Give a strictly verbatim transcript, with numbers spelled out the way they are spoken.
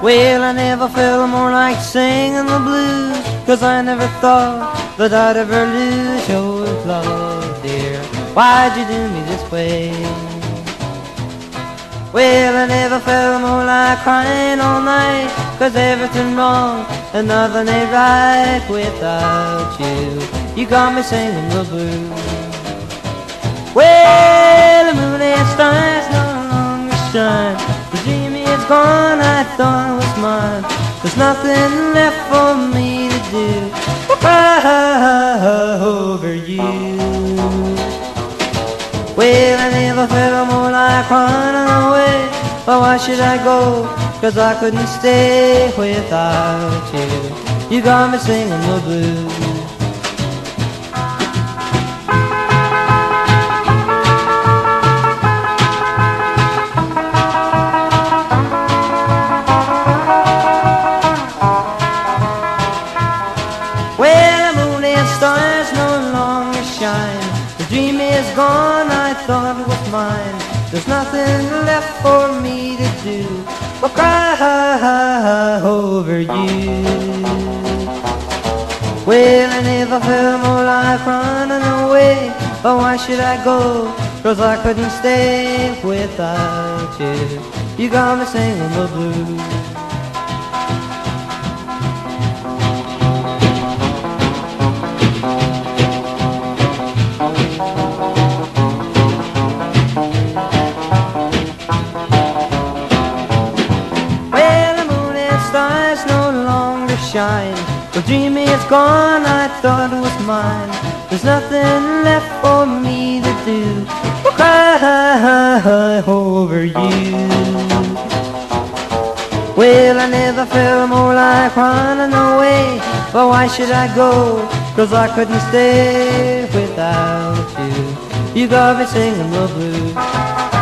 Well, I never felt more like singing the blues, 'cause I never thought that I'd ever lose your love, dear. Why'd you do me this way? Well, I never felt more like crying all night, 'cause everything wrong and nothing ain't right without you. You got me singing the blues. Well, the moon and stars no longer shine. The dream is gone, I thought it was mine. There's nothing left for me to do but cry over you. Well, I never felt more like running away. But why should I go? 'Cause I couldn't stay without you. You got me singing the blues. Stars no longer shine. The dream is gone, I thought it was mine. There's nothing left for me to do but cry over you. Well, I never felt more like running away. But why should I go? 'Cause I couldn't stay without you. You got me singing the blues. Shine. The dream is gone, I thought it was mine. There's nothing left for me to do but cry over you. Well, I never felt more like running away. But why should I go? 'Cause I couldn't stay without you. You got me singing the blues.